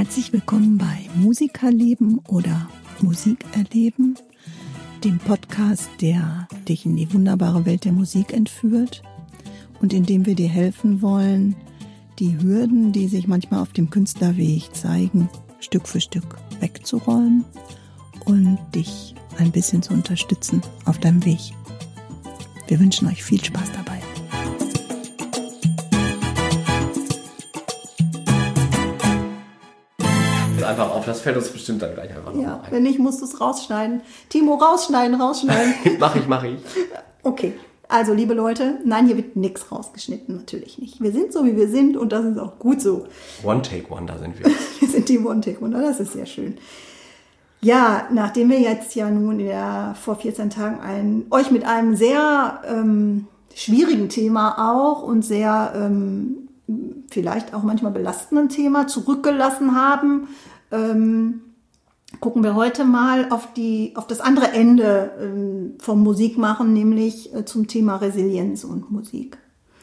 Herzlich willkommen bei Musikerleben oder Musik erleben, dem Podcast, der dich in die wunderbare Welt der Musik entführt und in dem wir dir helfen wollen, die Hürden, die sich manchmal auf dem Künstlerweg zeigen, Stück für Stück wegzuräumen und dich ein bisschen zu unterstützen auf deinem Weg. Wir wünschen euch viel Spaß dabei. Einfach auf, das fällt uns bestimmt dann gleich einfach nochmal ein. Wenn nicht, musst du es rausschneiden. Timo, rausschneiden. Mach ich. Okay, also liebe Leute, nein, hier wird nichts rausgeschnitten, natürlich nicht. Wir sind so, wie wir sind und das ist auch gut so. One-Take-Wonder sind wir. Wir sind die One-Take-Wonder, das ist sehr schön. Ja, nachdem wir jetzt ja nun vor 14 Tagen euch mit einem sehr schwierigen Thema auch und sehr vielleicht auch manchmal belastenden Thema zurückgelassen haben, gucken wir heute mal auf das andere Ende vom Musikmachen, nämlich zum Thema Resilienz und Musik.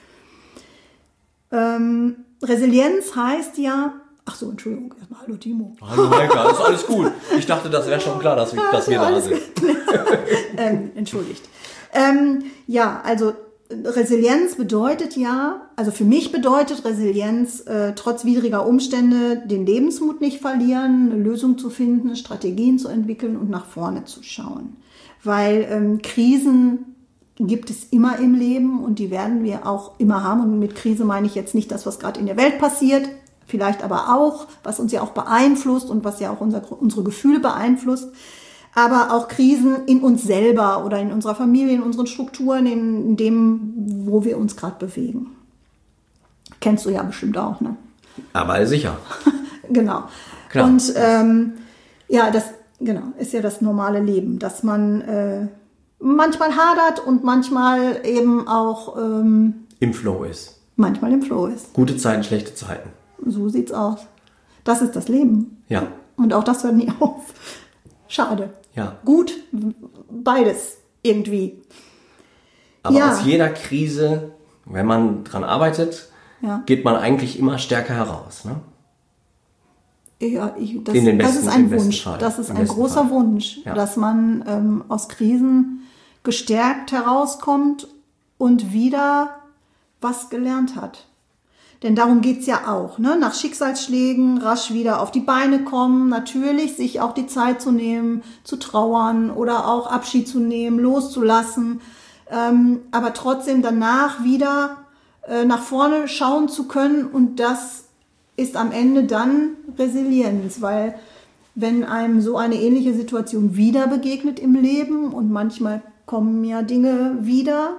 Resilienz heißt ja, ach so, Entschuldigung, erstmal hallo Timo. Hallo Heika, ist alles gut. Ich dachte, das wäre schon klar, dass wir da sind. Entschuldigt. Ja, also Resilienz bedeutet ja, also für mich bedeutet Resilienz, trotz widriger Umstände den Lebensmut nicht verlieren, eine Lösung zu finden, Strategien zu entwickeln und nach vorne zu schauen. Weil Krisen gibt es immer im Leben und die werden wir auch immer haben. Und mit Krise meine ich jetzt nicht das, was gerade in der Welt passiert, vielleicht aber auch, was uns ja auch beeinflusst und was ja auch unsere Gefühle beeinflusst. Aber auch Krisen in uns selber oder in unserer Familie, in unseren Strukturen, in dem, wo wir uns gerade bewegen. Kennst du ja bestimmt auch, ne? Aber sicher. Genau. Klar. Und das ist ja das normale Leben, dass man manchmal hadert und manchmal eben auch im Flow ist. Manchmal im Flow ist. Gute Zeiten, schlechte Zeiten. So sieht's aus. Das ist das Leben. Ja. Und auch das hört nie auf. Schade. Ja. Gut, beides irgendwie. Aber aus jeder Krise, wenn man dran arbeitet, geht man eigentlich immer stärker heraus, ne? Ja, das ist ein Wunsch. Das ist ein großer Wunsch, dass man aus Krisen gestärkt herauskommt und wieder was gelernt hat. Denn darum geht's ja auch, ne? Nach Schicksalsschlägen rasch wieder auf die Beine kommen, natürlich sich auch die Zeit zu nehmen, zu trauern oder auch Abschied zu nehmen, loszulassen, aber trotzdem danach wieder nach vorne schauen zu können und das ist am Ende dann Resilienz, weil wenn einem so eine ähnliche Situation wieder begegnet im Leben und manchmal kommen ja Dinge wieder,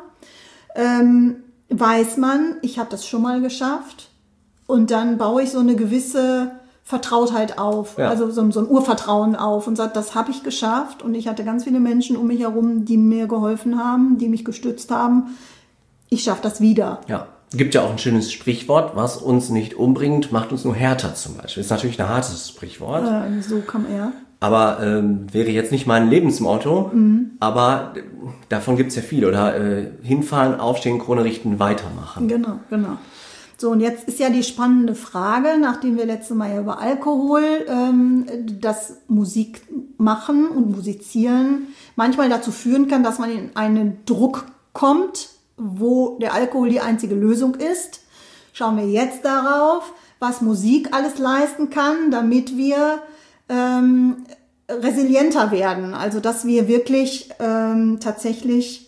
weiß man, ich habe das schon mal geschafft und dann baue ich so eine gewisse Vertrautheit auf, also so ein Urvertrauen auf und sage, das habe ich geschafft und ich hatte ganz viele Menschen um mich herum, die mir geholfen haben, die mich gestützt haben. Ich schaffe das wieder. Ja. Gibt ja auch ein schönes Sprichwort, was uns nicht umbringt, macht uns nur härter zum Beispiel. Ist natürlich ein hartes Sprichwort. So kann er. Aber wäre jetzt nicht mein Lebensmotto, aber davon gibt's ja viele. Oder hinfahren, aufstehen, Krone richten, weitermachen. Genau. So, und jetzt ist ja die spannende Frage, nachdem wir letztes Mal ja über Alkohol, das Musik machen und musizieren manchmal dazu führen kann, dass man in einen Druck kommt, wo der Alkohol die einzige Lösung ist. Schauen wir jetzt darauf, was Musik alles leisten kann, damit wir resilienter werden. Also dass wir wirklich tatsächlich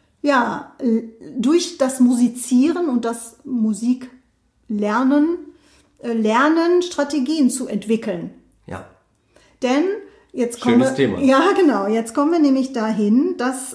durch das Musizieren und das Musiklernen lernen, Strategien zu entwickeln. Ja. Denn jetzt kommen Thema. Ja, genau. Jetzt kommen wir nämlich dahin, dass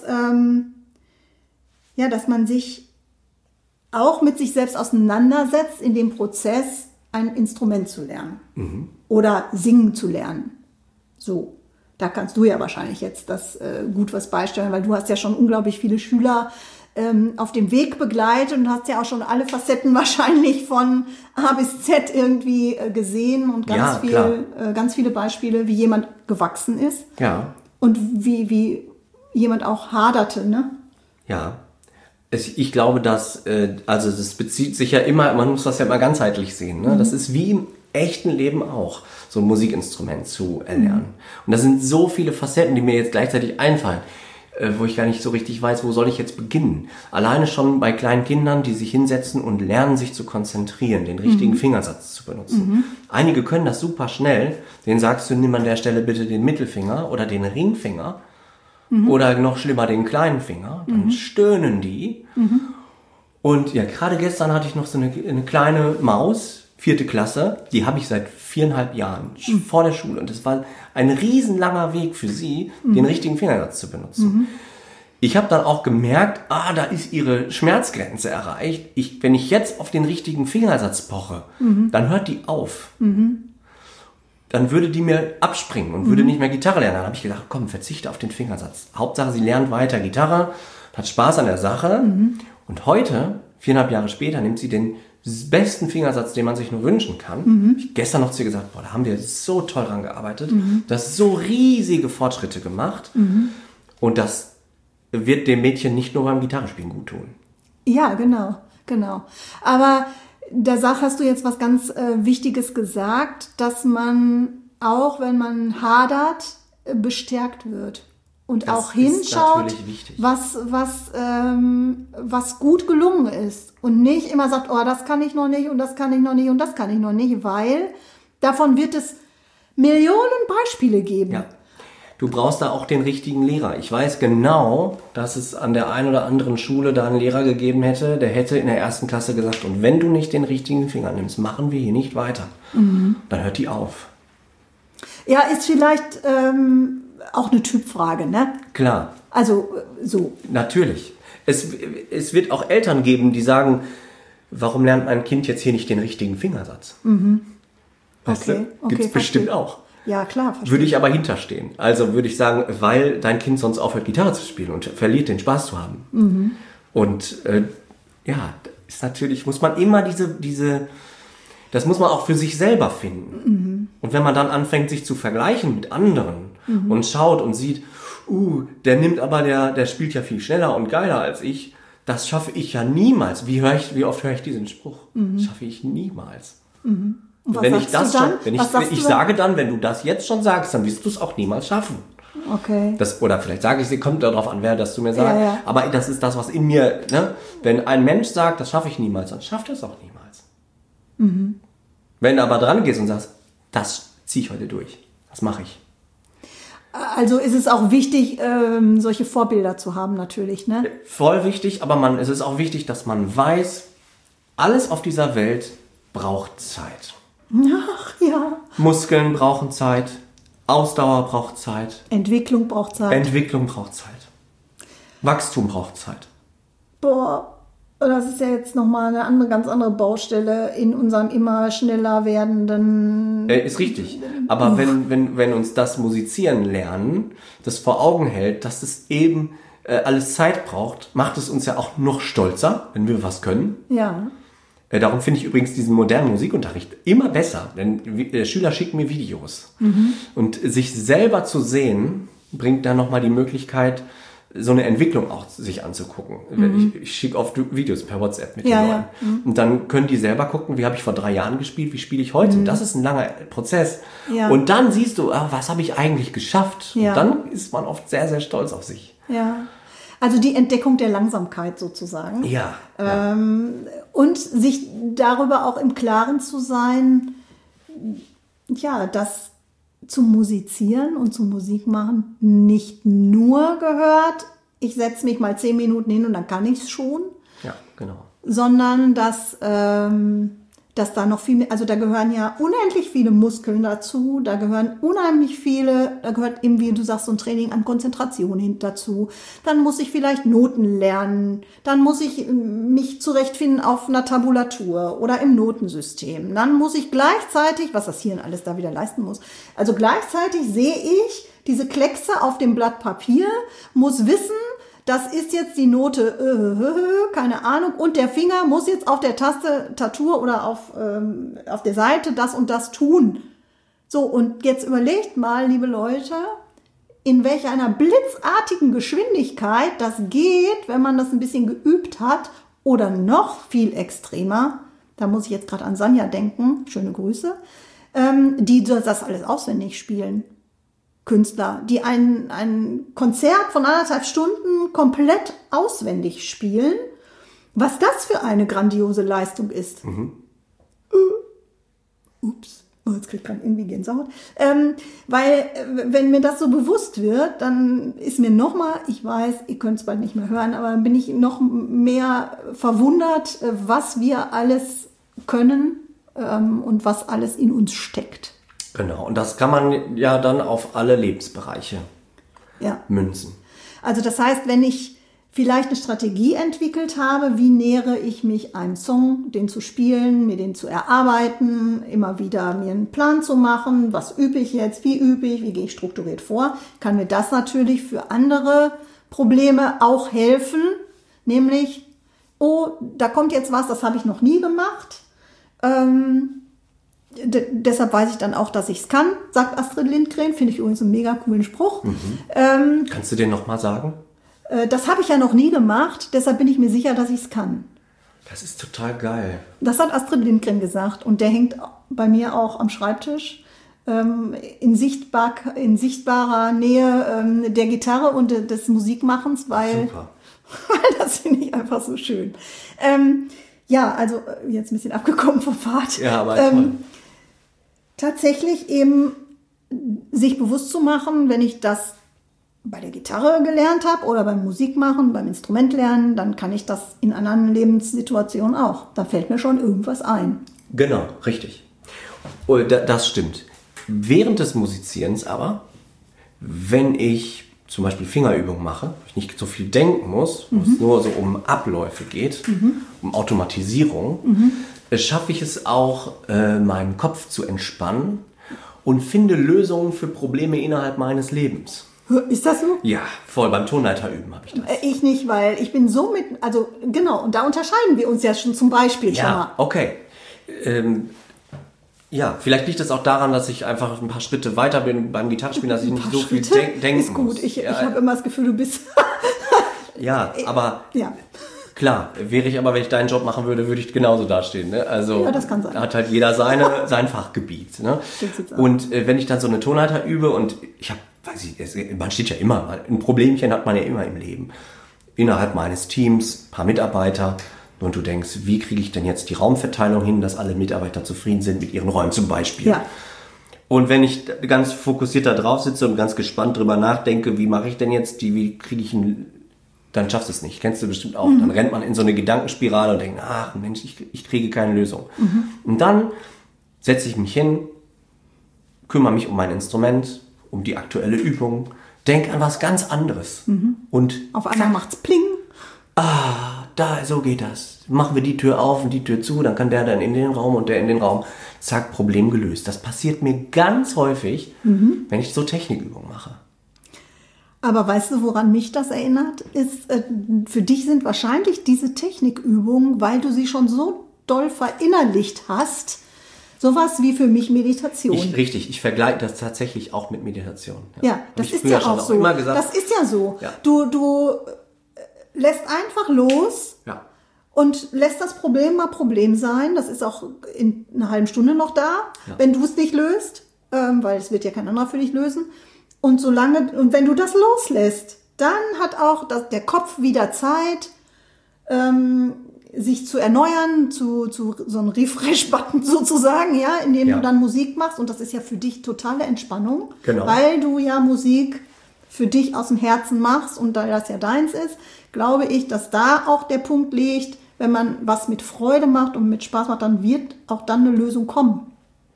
dass man sich auch mit sich selbst auseinandersetzt in dem Prozess, ein Instrument zu lernen oder singen zu lernen. So, da kannst du ja wahrscheinlich jetzt das gut was beisteuern, weil du hast ja schon unglaublich viele Schüler auf dem Weg begleitet und hast ja auch schon alle Facetten wahrscheinlich von A bis Z irgendwie gesehen und ganz viele Beispiele, wie jemand gewachsen ist. Ja. Und wie jemand auch haderte, ne? Ja. Ich glaube, dass, das bezieht sich ja immer, man muss das ja immer ganzheitlich sehen, ne? Das ist wie echten Leben auch, so ein Musikinstrument zu erlernen. Und das sind so viele Facetten, die mir jetzt gleichzeitig einfallen, wo ich gar nicht so richtig weiß, wo soll ich jetzt beginnen. Alleine schon bei kleinen Kindern, die sich hinsetzen und lernen, sich zu konzentrieren, den richtigen Fingersatz zu benutzen. Einige können das super schnell. Denen sagst du, nimm an der Stelle bitte den Mittelfinger oder den Ringfinger oder noch schlimmer den kleinen Finger. Dann stöhnen die. Und ja, gerade gestern hatte ich noch so eine kleine Maus, 4. Klasse, die habe ich seit 4,5 Jahren vor der Schule. Und es war ein riesenlanger Weg für sie, den richtigen Fingersatz zu benutzen. Ich habe dann auch gemerkt, da ist ihre Schmerzgrenze erreicht. Wenn ich jetzt auf den richtigen Fingersatz poche, dann hört die auf. Dann würde die mir abspringen und würde nicht mehr Gitarre lernen. Dann habe ich gedacht, komm, verzichte auf den Fingersatz. Hauptsache, sie lernt weiter Gitarre, hat Spaß an der Sache. Und heute, 4,5 Jahre später, nimmt sie den besten Fingersatz, den man sich nur wünschen kann. Ich gestern noch zu ihr gesagt, da haben wir so toll dran gearbeitet. Du hast so riesige Fortschritte gemacht. Und das wird dem Mädchen nicht nur beim Gitarrespielen gut tun. Ja, genau. Aber da hast du jetzt was ganz Wichtiges gesagt, dass man auch, wenn man hadert, bestärkt wird. Und das auch hinschaut, was gut gelungen ist. Und nicht immer sagt, das kann ich noch nicht und das kann ich noch nicht und das kann ich noch nicht, weil davon wird es Millionen Beispiele geben. Ja. Du brauchst da auch den richtigen Lehrer. Ich weiß genau, dass es an der einen oder anderen Schule da einen Lehrer gegeben hätte, der hätte in der 1. Klasse gesagt, und wenn du nicht den richtigen Finger nimmst, machen wir hier nicht weiter. Dann hört die auf. Ja, ist vielleicht auch eine Typfrage, ne? Klar. Also so. Natürlich. Es wird auch Eltern geben, die sagen, warum lernt mein Kind jetzt hier nicht den richtigen Fingersatz? Okay, gibt es bestimmt auch. Ja, klar. Verstehe. Würde ich aber hinterstehen. Also würde ich sagen, weil dein Kind sonst aufhört, Gitarre zu spielen und verliert den Spaß zu haben. Und ist natürlich, muss man immer das muss man auch für sich selber finden. Und wenn man dann anfängt, sich zu vergleichen mit anderen und schaut und sieht, der spielt ja viel schneller und geiler als ich, das schaffe ich ja niemals. Wie oft höre ich diesen Spruch? Das schaffe ich niemals. Und wenn ich sage dann, wenn du das jetzt schon sagst, dann wirst du es auch niemals schaffen. Okay. Oder vielleicht sage ich, es kommt darauf an, wer das zu mir sagt. Ja. Aber das ist das, was in mir, ne? Wenn ein Mensch sagt, das schaffe ich niemals, dann schafft er es auch niemals. Wenn du aber dran gehst und sagst, das ziehe ich heute durch, das mache ich. Also ist es auch wichtig, solche Vorbilder zu haben natürlich, ne? Voll wichtig, aber es ist auch wichtig, dass man weiß, alles auf dieser Welt braucht Zeit. Ach ja. Muskeln brauchen Zeit, Ausdauer braucht Zeit. Entwicklung braucht Zeit. Wachstum braucht Zeit. Boah, das ist ja jetzt nochmal eine ganz andere Baustelle in unserem immer schneller werdenden... Ist richtig. Aber wenn uns das Musizieren lernen, das vor Augen hält, dass es eben alles Zeit braucht, macht es uns ja auch noch stolzer, wenn wir was können. Ja. Darum finde ich übrigens diesen modernen Musikunterricht immer besser, denn Schüler schicken mir Videos. Und sich selber zu sehen, bringt dann nochmal die Möglichkeit, so eine Entwicklung auch sich anzugucken. Ich schicke oft Videos per WhatsApp mit den Leuten. Und dann können die selber gucken, wie habe ich vor 3 Jahren gespielt, wie spiele ich heute. Das ist ein langer Prozess. Ja. Und dann siehst du, was habe ich eigentlich geschafft. Ja. Und dann ist man oft sehr, sehr stolz auf sich. Ja. Also die Entdeckung der Langsamkeit sozusagen. Ja. Und sich darüber auch im Klaren zu sein, dass zum Musizieren und zum Musik machen nicht nur gehört, ich setze mich mal 10 Minuten hin und dann kann ich es schon. Ja, genau. Sondern dass da noch viel mehr, also da gehören ja unendlich viele Muskeln dazu, da gehört eben, wie du sagst, so ein Training an Konzentration dazu. Dann muss ich vielleicht Noten lernen, dann muss ich mich zurechtfinden auf einer Tabulatur oder im Notensystem. Dann muss ich gleichzeitig, was das Hirn alles da wieder leisten muss, also gleichzeitig sehe ich diese Kleckse auf dem Blatt Papier, muss wissen, das ist jetzt die Note, keine Ahnung, und der Finger muss jetzt auf der Tastatur oder auf der Seite das und das tun. So, und jetzt überlegt mal, liebe Leute, in welch einer blitzartigen Geschwindigkeit das geht, wenn man das ein bisschen geübt hat, oder noch viel extremer, da muss ich jetzt gerade an Sanja denken, schöne Grüße, die das alles auswendig spielen. Künstler, die ein Konzert von 1,5 Stunden komplett auswendig spielen. Was das für eine grandiose Leistung ist. Ups. Oh, jetzt krieg ich gerade irgendwie Gänsehaut. Weil, wenn mir das so bewusst wird, dann ist mir nochmal, ich weiß, ihr könnt es bald nicht mehr hören, aber dann bin ich noch mehr verwundert, was wir alles können und was alles in uns steckt. Genau, und das kann man ja dann auf alle Lebensbereiche münzen. Also das heißt, wenn ich vielleicht eine Strategie entwickelt habe, wie nähere ich mich einem Song, den zu spielen, mir den zu erarbeiten, immer wieder mir einen Plan zu machen, was übe ich jetzt, wie gehe ich strukturiert vor, kann mir das natürlich für andere Probleme auch helfen, nämlich, oh, da kommt jetzt was, das habe ich noch nie gemacht, deshalb weiß ich dann auch, dass ich es kann, sagt Astrid Lindgren, finde ich übrigens einen mega coolen Spruch. Kannst du den nochmal sagen? Das habe ich ja noch nie gemacht, deshalb bin ich mir sicher, dass ich es kann. Das ist total geil. Das hat Astrid Lindgren gesagt und der hängt bei mir auch am Schreibtisch in sichtbarer Nähe der Gitarre und des Musikmachens, weil das finde ich einfach so schön. Also jetzt ein bisschen abgekommen vom Pfad. Ja, aber tatsächlich eben sich bewusst zu machen, wenn ich das bei der Gitarre gelernt habe oder beim Musikmachen, beim Instrumentlernen, dann kann ich das in anderen Lebenssituationen auch. Da fällt mir schon irgendwas ein. Genau, richtig. Das stimmt. Während des Musizierens aber, wenn ich zum Beispiel Fingerübungen mache, ich nicht so viel denken muss, wo es nur so um Abläufe geht, um Automatisierung, schaffe ich es auch, meinen Kopf zu entspannen und finde Lösungen für Probleme innerhalb meines Lebens. Ist das so? Ja, voll. Beim Tonleiterüben habe ich das. Ich nicht, weil ich bin so genau, und da unterscheiden wir uns ja schon zum Beispiel schon mal. Ja, okay. Vielleicht liegt es auch daran, dass ich einfach ein paar Schritte weiter bin beim Gitarrespielen, dass ich nicht so viel denken muss. Ist gut, ich habe immer das Gefühl, du bist... Ja, aber... Ja. Klar, wenn ich deinen Job machen würde, würde ich genauso dastehen. Ne? Also ja, das kann sein. Da hat halt jeder sein Fachgebiet. Ne? Und wenn ich dann so eine Tonleiter übe und man steht ja immer, ein Problemchen hat man ja immer im Leben. Innerhalb meines Teams, ein paar Mitarbeiter und du denkst, wie kriege ich denn jetzt die Raumverteilung hin, dass alle Mitarbeiter zufrieden sind mit ihren Räumen zum Beispiel. Ja. Und wenn ich ganz fokussiert da drauf sitze und ganz gespannt drüber nachdenke, wie mache ich denn jetzt wie kriege ich dann schaffst du es nicht. Kennst du bestimmt auch. Dann rennt man in so eine Gedankenspirale und denkt, ach Mensch, ich kriege keine Lösung. Und dann setze ich mich hin, kümmere mich um mein Instrument, um die aktuelle Übung, denke an was ganz anderes. Und auf einmal macht's pling. So geht das. Machen wir die Tür auf und die Tür zu, dann kann der dann in den Raum und der in den Raum. Zack, Problem gelöst. Das passiert mir ganz häufig, wenn ich so Technikübungen mache. Aber weißt du, woran mich das erinnert? Für dich sind wahrscheinlich diese Technikübungen, weil du sie schon so doll verinnerlicht hast, sowas wie für mich Meditation. Richtig, ich vergleiche das tatsächlich auch mit Meditation. Ja, das ist ja auch so. Immer gesagt, das ist ja so. Ja. Du lässt einfach los und lässt das Problem mal Problem sein. Das ist auch in einer halben Stunde noch da, wenn du es nicht löst, weil es wird ja kein anderer für dich lösen. Und wenn du das loslässt, dann hat auch der Kopf wieder Zeit, sich zu erneuern, zu so einem Refresh-Button sozusagen, ja, indem du dann Musik machst. Und das ist ja für dich totale Entspannung, weil du ja Musik für dich aus dem Herzen machst und da das ja deins ist, glaube ich, dass da auch der Punkt liegt, wenn man was mit Freude macht und mit Spaß macht, dann wird auch dann eine Lösung kommen.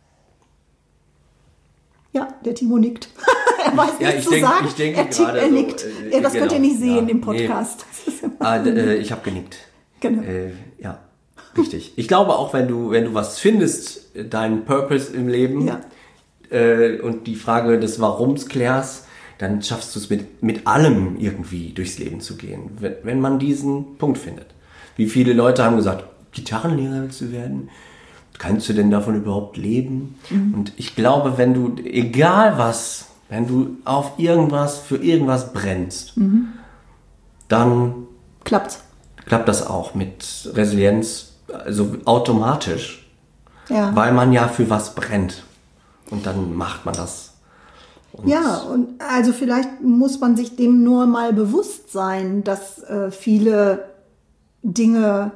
Ja, der Timo nickt. Er weiß nichts zu sagen. Ich denke gerade er nickt. Das könnt ihr nicht sehen im Podcast. Nee. Ich habe genickt. Genau. Ja, richtig. Ich glaube auch, wenn du was findest, deinen Purpose im Leben und die Frage des Warums klärst, dann schaffst du es mit allem irgendwie durchs Leben zu gehen, wenn man diesen Punkt findet. Wie viele Leute haben gesagt, Gitarrenlehrer willst du werden? Kannst du denn davon überhaupt leben? Und ich glaube, wenn du für irgendwas brennst, dann klappt das auch mit Resilienz, also automatisch, weil man ja für was brennt. Und dann macht man das. Und also vielleicht muss man sich dem nur mal bewusst sein, dass viele Dinge,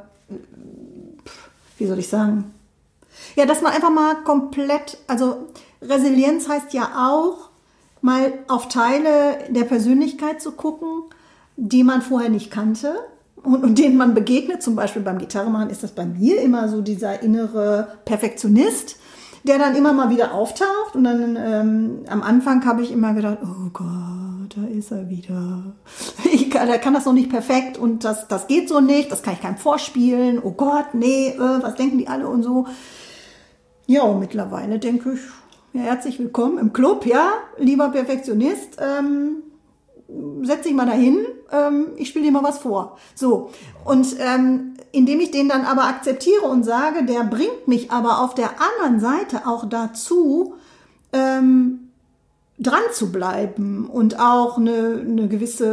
wie soll ich sagen, ja, dass man einfach mal komplett, also Resilienz heißt ja auch, mal auf Teile der Persönlichkeit zu gucken, die man vorher nicht kannte und denen man begegnet. Zum Beispiel beim Gitarremachen ist das bei mir immer so dieser innere Perfektionist, der dann immer mal wieder auftaucht. Und dann am Anfang habe ich immer gedacht, oh Gott, da ist er wieder. Der kann das noch nicht perfekt und das geht so nicht, das kann ich keinem vorspielen. Oh Gott, nee, was denken die alle und so. Ja, und mittlerweile denke ich, ja, herzlich willkommen im Club, ja, lieber Perfektionist, setz dich mal dahin, ich spiele dir mal was vor. So, und indem ich den dann aber akzeptiere und sage, der bringt mich aber auf der anderen Seite auch dazu, dran zu bleiben und auch einen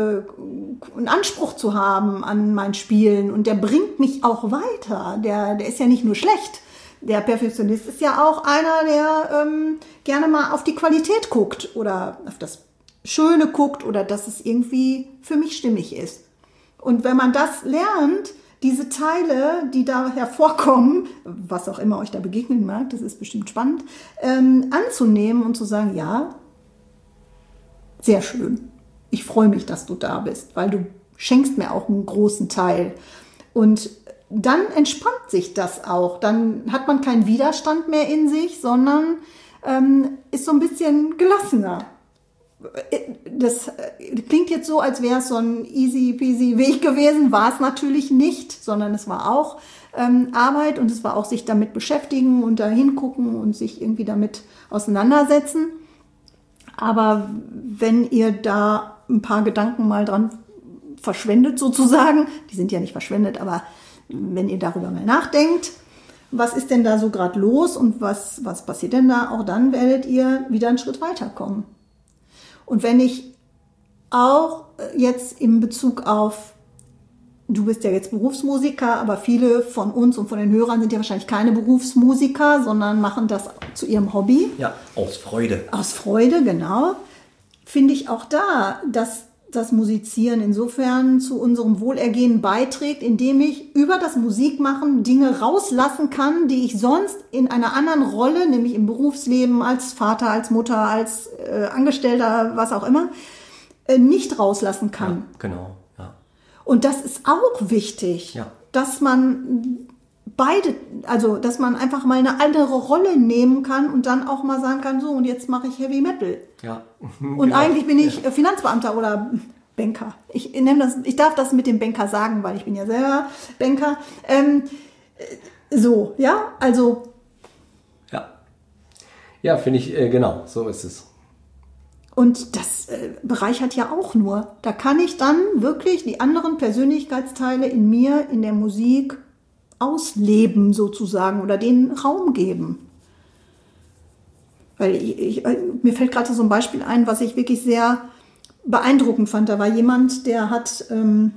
Anspruch zu haben an mein Spielen. Und der bringt mich auch weiter. Der ist ja nicht nur schlecht. Der Perfektionist ist ja auch einer, der gerne mal auf die Qualität guckt oder auf das Schöne guckt oder dass es irgendwie für mich stimmig ist. Und wenn man das lernt, diese Teile, die da hervorkommen, was auch immer euch da begegnen mag, das ist bestimmt spannend, anzunehmen und zu sagen, ja, sehr schön. Ich freue mich, dass du da bist, weil du schenkst mir auch einen großen Teil. Und dann entspannt sich das auch. Dann hat man keinen Widerstand mehr in sich, sondern ist so ein bisschen gelassener. Das klingt jetzt so, als wäre es so ein easy peasy Weg gewesen. War es natürlich nicht, sondern es war auch Arbeit und es war auch sich damit beschäftigen und da hingucken und sich irgendwie damit auseinandersetzen. Aber wenn ihr da ein paar Gedanken mal dran verschwendet sozusagen, die sind ja nicht verschwendet, aber wenn ihr darüber mal nachdenkt, was ist denn da so gerade los und was passiert denn da, auch dann werdet ihr wieder einen Schritt weiterkommen. Und wenn ich auch jetzt in Bezug auf, du bist ja jetzt Berufsmusiker, aber viele von uns und von den Hörern sind ja wahrscheinlich keine Berufsmusiker, sondern machen das zu ihrem Hobby. Ja, aus Freude. Aus Freude, genau. Finde ich auch da, dass das Musizieren insofern zu unserem Wohlergehen beiträgt, indem ich über das Musikmachen Dinge rauslassen kann, die ich sonst in einer anderen Rolle, nämlich im Berufsleben, als Vater, als Mutter, als Angestellter, was auch immer, nicht rauslassen kann. Ja, genau. Ja. Und das ist auch wichtig, ja, dass man dass man einfach mal eine andere Rolle nehmen kann und dann auch mal sagen kann, so, und jetzt mache ich Heavy Metal. Ja. Und genau, eigentlich bin ich Finanzbeamter oder Banker. Ich darf das mit dem Banker sagen, weil ich bin ja selber Banker. So, ja, also. Ja, finde ich, genau, so ist es. Und das bereichert ja auch nur. Da kann ich dann wirklich die anderen Persönlichkeitsteile in mir, in der Musik ausleben sozusagen oder denen Raum geben. Weil mir fällt gerade so ein Beispiel ein, was ich wirklich sehr beeindruckend fand. Da war jemand, der hat im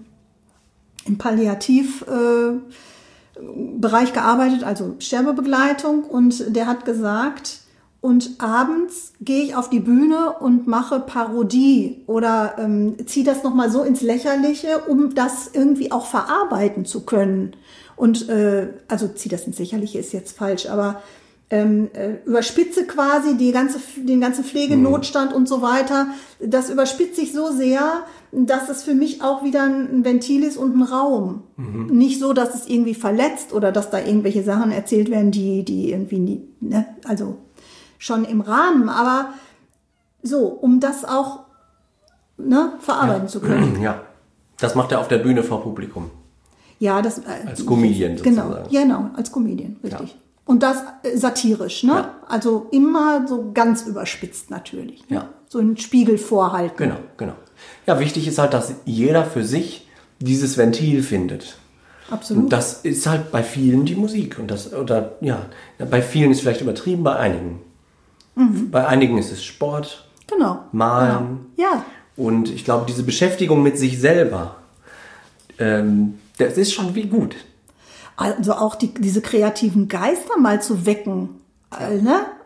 Palliativbereich gearbeitet, also Sterbebegleitung, und der hat gesagt, und abends gehe ich auf die Bühne und mache Parodie oder ziehe das nochmal so ins Lächerliche, um das irgendwie auch verarbeiten zu können. Und also ziehe das ins Lächerliche ist jetzt falsch, aber überspitze quasi den ganzen Pflegenotstand und so weiter. Das überspitze ich so sehr, dass es für mich auch wieder ein Ventil ist und ein Raum. Mhm. Nicht so, dass es irgendwie verletzt oder dass da irgendwelche Sachen erzählt werden, die irgendwie nie, ne, also schon im Rahmen, aber so, um das auch verarbeiten zu können. Ja, das macht er auf der Bühne vor Publikum. Ja, das als Comedian sozusagen. Genau, als Comedian, richtig. Ja. Und das satirisch, ne? Ja. Also immer so ganz überspitzt natürlich. Ne? Ja. So einen Spiegel vorhalten. Genau. Ja, wichtig ist halt, dass jeder für sich dieses Ventil findet. Absolut. Und das ist halt bei vielen die Musik. Und bei vielen ist vielleicht übertrieben, bei einigen. Mhm. Bei einigen ist es Sport, genau, Malen. Genau. Ja. Und ich glaube, diese Beschäftigung mit sich selber, das ist schon wie gut. Also auch diese kreativen Geister mal zu wecken. Ne?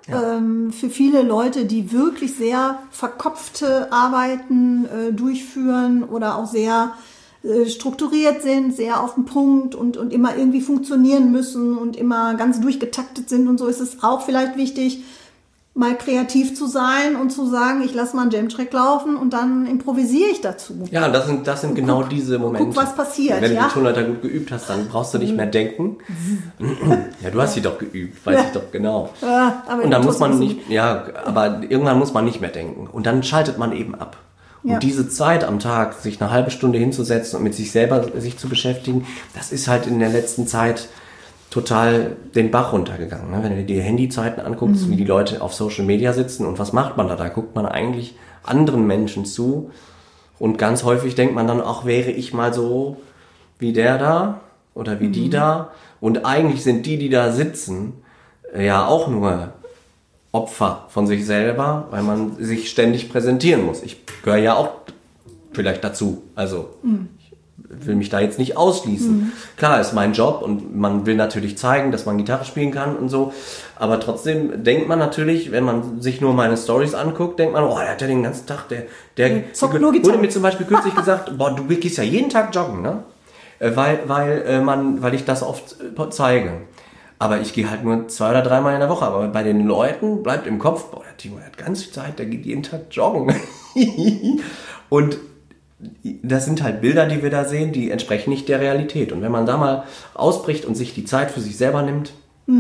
für viele Leute, die wirklich sehr verkopfte Arbeiten durchführen oder auch sehr strukturiert sind, sehr auf den Punkt und immer irgendwie funktionieren müssen und immer ganz durchgetaktet sind und so, ist es auch vielleicht wichtig, mal kreativ zu sein und zu sagen, ich lasse mal einen Jam-Track laufen und dann improvisiere ich dazu. Ja, das sind genau diese Momente. Guck, was passiert. Wenn du die Tonleiter gut geübt hast, dann brauchst du nicht mehr denken. Ja, du hast sie doch geübt, weiß ich doch genau. Ja, aber und dann muss man nicht, aber irgendwann muss man nicht mehr denken. Und dann schaltet man eben ab. Und diese Zeit am Tag, sich eine halbe Stunde hinzusetzen und mit sich selber sich zu beschäftigen, das ist halt in der letzten Zeit total den Bach runtergegangen. Ne? Wenn du dir die Handyzeiten anguckst, wie die Leute auf Social Media sitzen und was macht man da? Da guckt man eigentlich anderen Menschen zu und ganz häufig denkt man dann, ach, wäre ich mal so wie der da oder wie die da. Und eigentlich sind die da sitzen, ja auch nur Opfer von sich selber, weil man sich ständig präsentieren muss. Ich gehöre ja auch vielleicht dazu. Also ich will mich da jetzt nicht ausschließen. Klar, ist mein Job und man will natürlich zeigen, dass man Gitarre spielen kann und so. Aber trotzdem denkt man natürlich, wenn man sich nur meine Stories anguckt, denkt man, oh, der hat ja den ganzen Tag, der wurde mir zum Beispiel kürzlich gesagt, boah, du gehst ja jeden Tag joggen, ne? Weil ich das oft zeige. Aber ich gehe halt nur 2 oder 3 Mal in der Woche. Aber bei den Leuten bleibt im Kopf, boah, der Timo hat ganz viel Zeit, der geht jeden Tag joggen. Und das sind halt Bilder, die wir da sehen, die entsprechen nicht der Realität. Und wenn man da mal ausbricht und sich die Zeit für sich selber nimmt,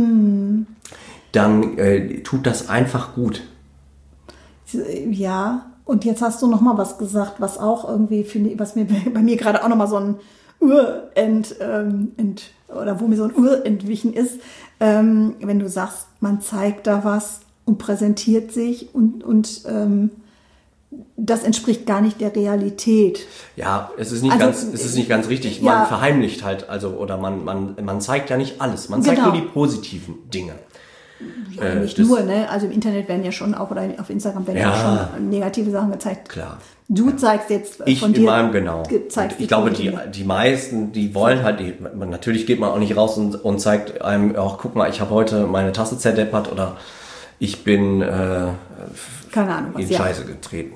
dann tut das einfach gut. Ja, und jetzt hast du noch mal was gesagt, was auch irgendwie, was mir bei mir gerade auch noch mal so ein oder wo mir so ein Ur entwichen ist, wenn du sagst, man zeigt da was und präsentiert sich und das entspricht gar nicht der Realität. Ja, es ist nicht ganz richtig. Man verheimlicht halt, oder man zeigt ja nicht alles. Man zeigt nur die positiven Dinge. Ja, nicht nur, ne? Also im Internet werden ja schon auch, oder auf Instagram werden ja schon negative Sachen gezeigt. Klar. Du zeigst jetzt von dir. Genau. Ich glaube, die meisten, die wollen halt, natürlich geht man auch nicht raus und zeigt einem, ach, guck mal, ich habe heute meine Tasse zerdeppert oder ich bin keine Ahnung, in Scheiße getreten.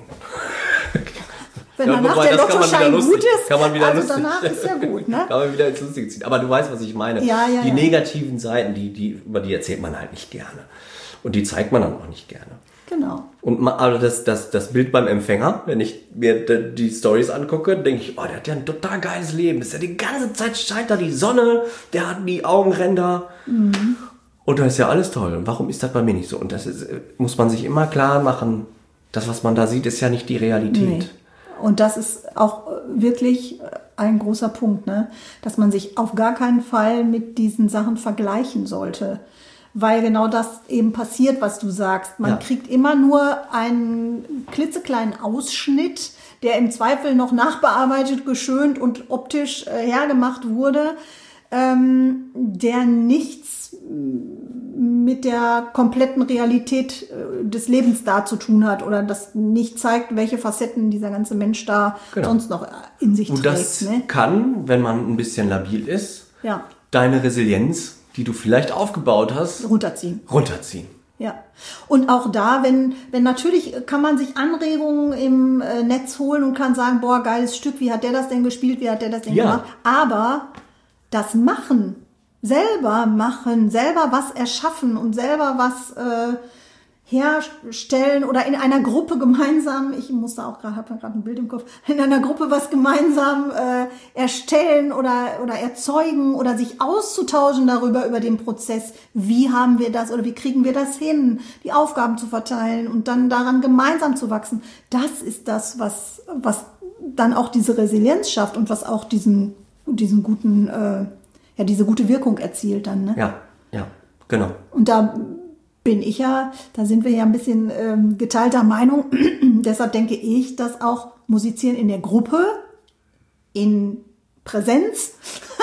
Wenn danach der Lottoschein gut ist, kann man wieder also lustig. Danach ist ja gut, ne? Kann man wieder ins Lustige ziehen. Aber du weißt, was ich meine. Die negativen Seiten, über die erzählt man halt nicht gerne. Und die zeigt man dann auch nicht gerne. Genau. Und also das Bild beim Empfänger, wenn ich mir die Stories angucke, denke ich, oh, der hat ja ein total geiles Leben. Ist ja die ganze Zeit scheint da die Sonne, der hat die Augenränder. Und da ist ja alles toll. Und warum ist das bei mir nicht so? Und das muss man sich immer klar machen, das, was man da sieht, ist ja nicht die Realität. Nee. Und das ist auch wirklich ein großer Punkt, ne? Dass man sich auf gar keinen Fall mit diesen Sachen vergleichen sollte. Weil genau das eben passiert, was du sagst. Man kriegt immer nur einen klitzekleinen Ausschnitt, der im Zweifel noch nachbearbeitet, geschönt und optisch hergemacht wurde, der nichts mit der kompletten Realität des Lebens da zu tun hat oder das nicht zeigt, welche Facetten dieser ganze Mensch da sonst noch in sich trägt. Und das kann, wenn man ein bisschen labil ist, deine Resilienz, die du vielleicht aufgebaut hast, runterziehen. Ja. Und auch da, wenn natürlich kann man sich Anregungen im Netz holen und kann sagen, boah, geiles Stück, wie hat der das denn gespielt, wie hat der das denn gemacht? Aber das selber was erschaffen und selber was herstellen oder in einer Gruppe gemeinsam, ich muss da auch habe gerade ein Bild im Kopf, in einer Gruppe was gemeinsam erstellen oder erzeugen oder sich auszutauschen über den Prozess, wie haben wir das oder wie kriegen wir das hin, die Aufgaben zu verteilen und dann daran gemeinsam zu wachsen. Das ist das, was dann auch diese Resilienz schafft und was auch diesen guten, diese gute Wirkung erzielt dann. Ne? Ja, genau. Und da sind wir ja ein bisschen geteilter Meinung. Deshalb denke ich, dass auch Musizieren in der Gruppe, in Präsenz,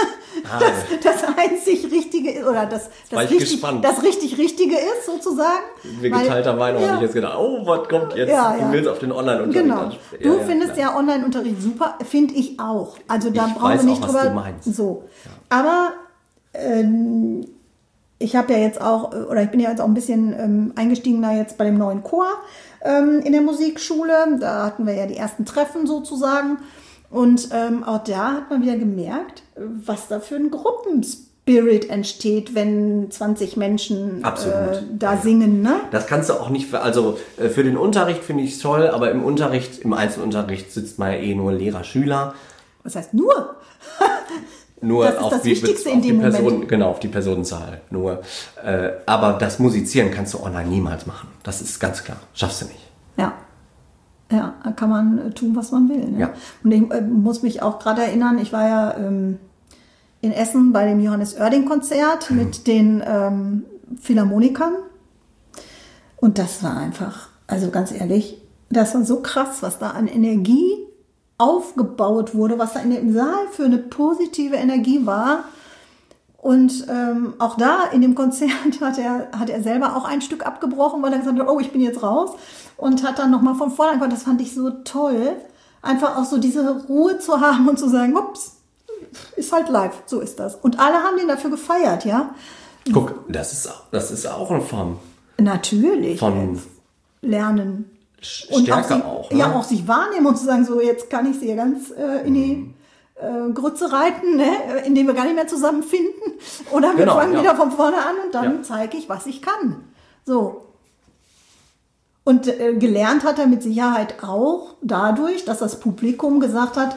das einzig Richtige ist, oder das richtig Richtige ist, sozusagen. Wir geteilter Meinung habe ich jetzt gedacht, oh, was kommt jetzt? Du willst auf den Online-Unterricht. Genau. Du findest ja Online-Unterricht super, finde ich auch. Also da brauchen wir nicht drüber. Was du meinst. So. Ja. Aber ich habe ja jetzt auch, oder ich bin ja jetzt auch ein bisschen eingestiegen da jetzt bei dem neuen Chor in der Musikschule. Da hatten wir ja die ersten Treffen sozusagen. Und auch da hat man wieder gemerkt, was da für ein Gruppenspirit entsteht, wenn 20 Menschen da singen. Ne? Das kannst du auch nicht, also für den Unterricht finde ich es toll, aber im Einzelunterricht sitzt man ja nur Lehrer, Schüler. Was heißt nur? Nur das ist das Wichtigste in dem Moment. Genau, auf die Personenzahl. Nur, aber das Musizieren kannst du online niemals machen. Das ist ganz klar. Schaffst du nicht. Ja. Ja, da kann man tun, was man will. Ne? Ja. Und ich muss mich auch gerade erinnern, ich war ja in Essen bei dem Johannes Oerding-Konzert mit den Philharmonikern. Und das war einfach, also ganz ehrlich, das war so krass, was da an Energie aufgebaut wurde, was da in dem Saal für eine positive Energie war. Und auch da in dem Konzert hat er selber auch ein Stück abgebrochen, weil er gesagt hat, oh, ich bin jetzt raus. Und hat dann nochmal von vorne angefangen. Das fand ich so toll, einfach auch so diese Ruhe zu haben und zu sagen, ups, ist halt live, so ist das. Und alle haben den dafür gefeiert, ja. Guck, das ist auch eine Form. Natürlich. Von Lernen. Stärke und auch. Ne? Ja, auch sich wahrnehmen und zu sagen, so jetzt kann ich sie ja ganz in die Grütze reiten, ne? Indem wir gar nicht mehr zusammenfinden. Oder wir fangen wieder von vorne an und dann zeige ich, was ich kann. So. Und gelernt hat er mit Sicherheit auch dadurch, dass das Publikum gesagt hat,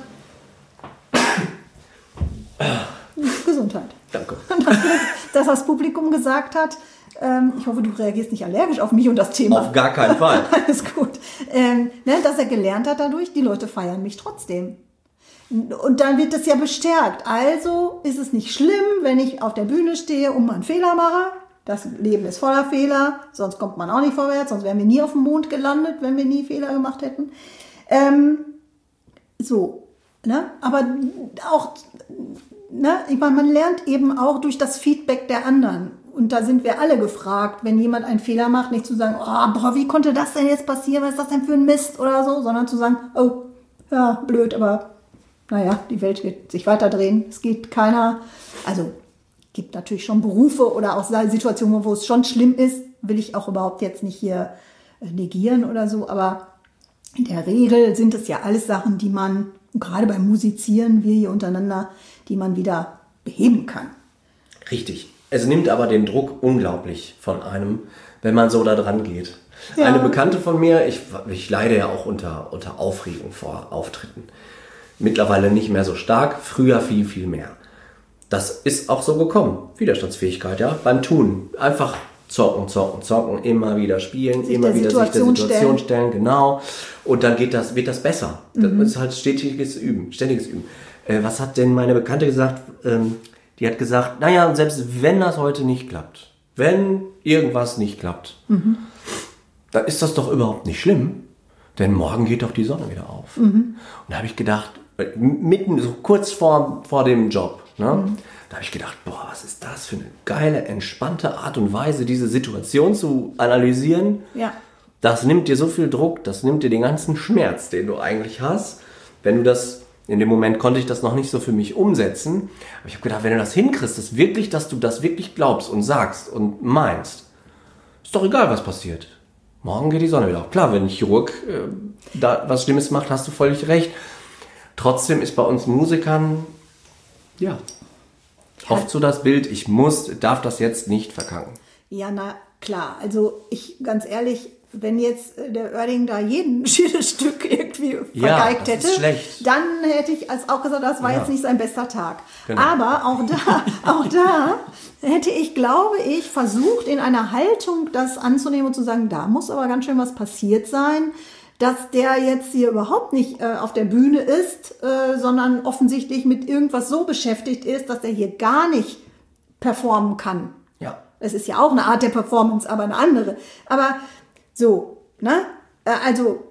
Gesundheit. Danke. Dass das Publikum gesagt hat, ich hoffe, du reagierst nicht allergisch auf mich und das Thema. Auf gar keinen Fall. Alles gut. Dass er gelernt hat dadurch, die Leute feiern mich trotzdem. Und dann wird das ja bestärkt. Also ist es nicht schlimm, wenn ich auf der Bühne stehe und mal einen Fehler mache. Das Leben ist voller Fehler, sonst kommt man auch nicht vorwärts, sonst wären wir nie auf dem Mond gelandet, wenn wir nie Fehler gemacht hätten. Ne? Aber auch, ne? Ich meine, man lernt eben auch durch das Feedback der anderen. Und da sind wir alle gefragt, wenn jemand einen Fehler macht, nicht zu sagen, oh, boah, wie konnte das denn jetzt passieren, was ist das denn für ein Mist oder so, sondern zu sagen, oh, ja, blöd, aber naja, die Welt wird sich weiter drehen. Es geht keiner, also gibt natürlich schon Berufe oder auch Situationen, wo es schon schlimm ist, will ich auch überhaupt jetzt nicht hier negieren oder so, aber in der Regel sind es ja alles Sachen, die man, gerade beim Musizieren, wir hier untereinander, die man wieder beheben kann. Richtig. Es nimmt aber den Druck unglaublich von einem, wenn man so da dran geht. Ja. Eine Bekannte von mir, ich leide ja auch unter Aufregung vor Auftritten. Mittlerweile nicht mehr so stark, früher viel, viel mehr. Das ist auch so gekommen. Widerstandsfähigkeit, ja, beim Tun. Einfach zocken, immer wieder spielen, immer wieder sich der Situation stellen, genau. Und dann wird das besser. Das ist halt ständiges Üben. Was hat denn meine Bekannte gesagt? Die hat gesagt, naja, selbst wenn das heute nicht klappt, wenn irgendwas nicht klappt, dann ist das doch überhaupt nicht schlimm, denn morgen geht doch die Sonne wieder auf. Und da habe ich gedacht, mitten so kurz vor dem Job, ne, da habe ich gedacht, boah, was ist das für eine geile, entspannte Art und Weise, diese Situation zu analysieren. Ja. Das nimmt dir so viel Druck, das nimmt dir den ganzen Schmerz, den du eigentlich hast, wenn du das. In dem Moment konnte ich das noch nicht so für mich umsetzen. Aber ich habe gedacht, wenn du das hinkriegst, dass du das wirklich glaubst und sagst und meinst, ist doch egal, was passiert. Morgen geht die Sonne wieder auf. Klar, wenn ein Chirurg da was Schlimmes macht, hast du völlig recht. Trotzdem ist bei uns Musikern, ja, oft so das Bild, ich darf das jetzt nicht verkacken. Ja, na klar. Also ganz ehrlich, wenn jetzt der Oerding da jedes Stück irgendwie vergeigt hätte, dann hätte ich auch gesagt, das war jetzt nicht sein bester Tag. Genau. Aber auch da hätte ich, glaube ich, versucht, in einer Haltung das anzunehmen und zu sagen, da muss aber ganz schön was passiert sein, dass der jetzt hier überhaupt nicht auf der Bühne ist, sondern offensichtlich mit irgendwas so beschäftigt ist, dass er hier gar nicht performen kann. Ja. Es ist ja auch eine Art der Performance, aber eine andere. Aber so, ne? Also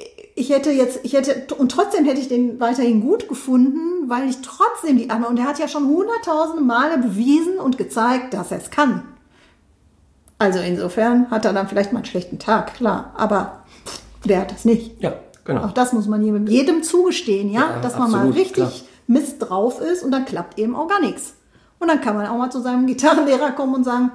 und trotzdem hätte ich den weiterhin gut gefunden, weil ich trotzdem und er hat ja schon 100.000 Male bewiesen und gezeigt, dass er es kann. Also insofern hat er dann vielleicht mal einen schlechten Tag, klar, aber der hat das nicht. Ja, genau. Auch das muss man jedem zugestehen, ja, dass man absolut, mal richtig klar. Mist drauf ist und dann klappt eben auch gar nichts. Und dann kann man auch mal zu seinem Gitarrenlehrer kommen und sagen,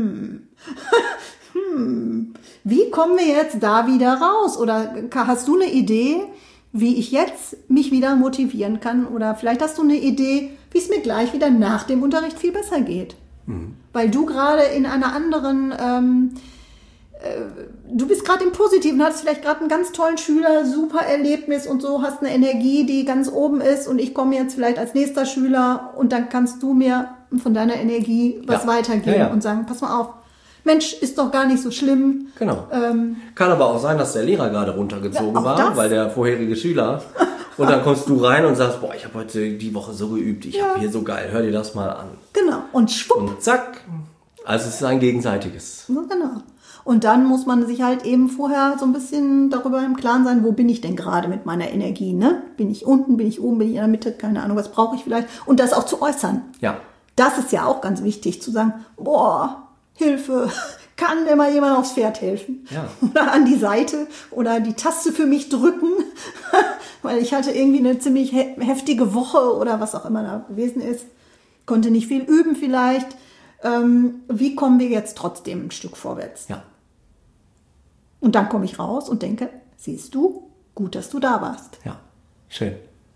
wie kommen wir jetzt da wieder raus? Oder hast du eine Idee, wie ich jetzt mich wieder motivieren kann? Oder vielleicht hast du eine Idee, wie es mir gleich wieder nach dem Unterricht viel besser geht. Weil du gerade in einer anderen, du bist gerade im Positiven, hast vielleicht gerade einen ganz tollen Schüler, super Erlebnis und so, hast eine Energie, die ganz oben ist und ich komme jetzt vielleicht als nächster Schüler und dann kannst du mir von deiner Energie was weitergeben und sagen, pass mal auf, Mensch, ist doch gar nicht so schlimm. Genau. Kann aber auch sein, dass der Lehrer gerade runtergezogen war, weil der vorherige Schüler... Und dann kommst du rein und sagst, boah, ich habe heute die Woche so geübt, ich habe hier so geil, hör dir das mal an. Genau, und schwupp. Und zack, also es ist ein gegenseitiges. Ja, genau. Und dann muss man sich halt eben vorher so ein bisschen darüber im Klaren sein, wo bin ich denn gerade mit meiner Energie, ne? Bin ich unten, bin ich oben, bin ich in der Mitte, keine Ahnung, was brauche ich vielleicht? Und das auch zu äußern. Ja. Das ist ja auch ganz wichtig, zu sagen, boah, Hilfe, kann mir mal jemand aufs Pferd helfen? Ja. Oder an die Seite oder die Taste für mich drücken, weil ich hatte irgendwie eine ziemlich heftige Woche oder was auch immer da gewesen ist. Konnte nicht viel üben vielleicht. Wie kommen wir jetzt trotzdem ein Stück vorwärts? Ja. Und dann komme ich raus und denke, siehst du, gut, dass du da warst. Ja, schön.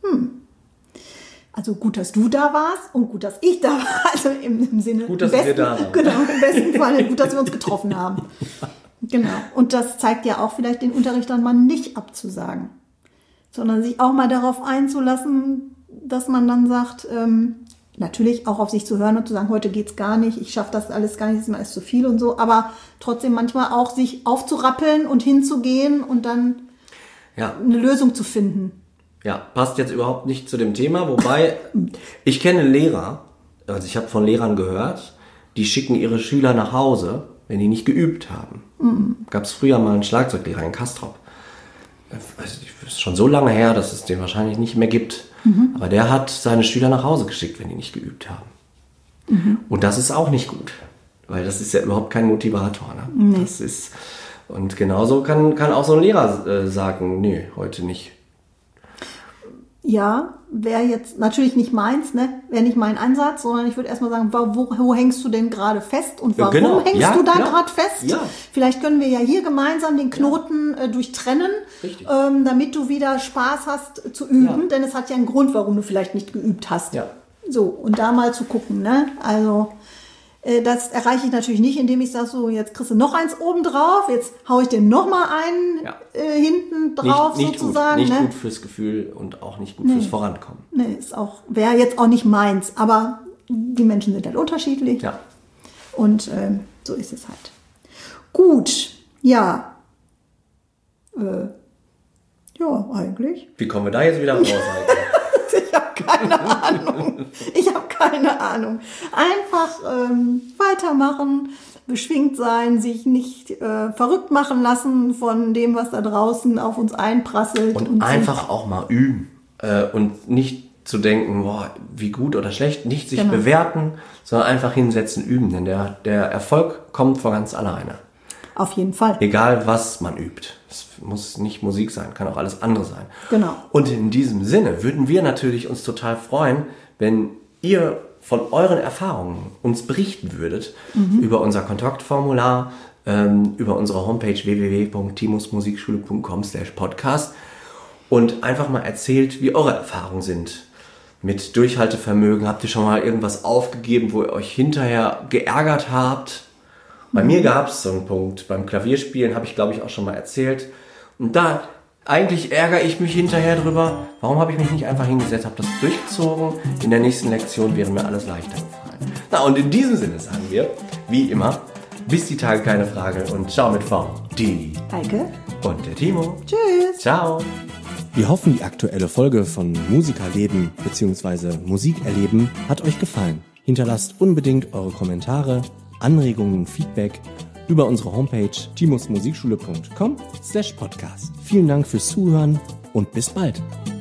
Also gut, dass du da warst und gut, dass ich da war. Also im Sinne. Gut, dass wir da waren. Genau, im besten Fall gut, dass wir uns getroffen haben. Genau. Und das zeigt ja auch vielleicht den Unterricht dann mal nicht abzusagen, sondern sich auch mal darauf einzulassen, dass man dann sagt, natürlich auch auf sich zu hören und zu sagen, heute geht's gar nicht, ich schaffe das alles gar nicht, das ist mir alles zu viel und so, aber trotzdem manchmal auch sich aufzurappeln und hinzugehen und dann eine Lösung zu finden. Ja, passt jetzt überhaupt nicht zu dem Thema, wobei ich kenne Lehrer, also ich habe von Lehrern gehört, die schicken ihre Schüler nach Hause, wenn die nicht geübt haben. Gab es früher mal einen Schlagzeuglehrer in Castrop. Das ist schon so lange her, dass es den wahrscheinlich nicht mehr gibt. Aber der hat seine Schüler nach Hause geschickt, wenn die nicht geübt haben. Und das ist auch nicht gut, weil das ist ja überhaupt kein Motivator. Ne? Nee. Das ist, und genauso kann auch so ein Lehrer sagen, nee, heute nicht. Ja, wäre jetzt natürlich nicht meins, ne? Wäre nicht mein Ansatz, sondern ich würde erstmal sagen, wo hängst du denn gerade fest und warum hängst du da gerade fest? Ja. Vielleicht können wir ja hier gemeinsam den Knoten durchtrennen, damit du wieder Spaß hast zu üben, denn es hat ja einen Grund, warum du vielleicht nicht geübt hast. Ja. So, und da mal zu gucken, ne? Also das erreiche ich natürlich nicht, indem ich sage, so, jetzt kriegst du noch eins oben drauf, jetzt haue ich dir noch mal einen hinten drauf nicht sozusagen. Nicht gut fürs Gefühl und auch nicht gut fürs Vorankommen. Nee, wäre jetzt auch nicht meins, aber die Menschen sind halt unterschiedlich. Ja. Und so ist es halt. Gut, ja. Ja, eigentlich. Wie kommen wir da jetzt wieder raus? Ich habe keine Ahnung. Einfach weitermachen, beschwingt sein, sich nicht verrückt machen lassen von dem, was da draußen auf uns einprasselt. Und einfach auch mal üben. Und nicht zu denken, boah, wie gut oder schlecht, nicht sich bewerten, sondern einfach hinsetzen, üben. Denn der Erfolg kommt von ganz alleine. Auf jeden Fall. Egal, was man übt. Es muss nicht Musik sein, kann auch alles andere sein. Genau. Und in diesem Sinne würden wir natürlich uns total freuen, wenn ihr von euren Erfahrungen uns berichten würdet über unser Kontaktformular, über unsere Homepage www.timusmusikschule.com/podcast und einfach mal erzählt, wie eure Erfahrungen sind. Mit Durchhaltevermögen, habt ihr schon mal irgendwas aufgegeben, wo ihr euch hinterher geärgert habt? Bei mir gab es so einen Punkt, beim Klavierspielen habe ich, glaube ich, auch schon mal erzählt. Und da eigentlich ärgere ich mich hinterher drüber, warum habe ich mich nicht einfach hingesetzt, habe das durchgezogen. In der nächsten Lektion wäre mir alles leichter gefallen. Na, und in diesem Sinne sagen wir, wie immer, bis die Tage keine Frage und ciao mit V. Die Heike und der Timo. Tschüss. Ciao. Wir hoffen, die aktuelle Folge von Musikerleben bzw. Musikerleben hat euch gefallen. Hinterlasst unbedingt eure Kommentare, Anregungen, Feedback über unsere Homepage timusmusikschule.com/podcast. Vielen Dank fürs Zuhören und bis bald.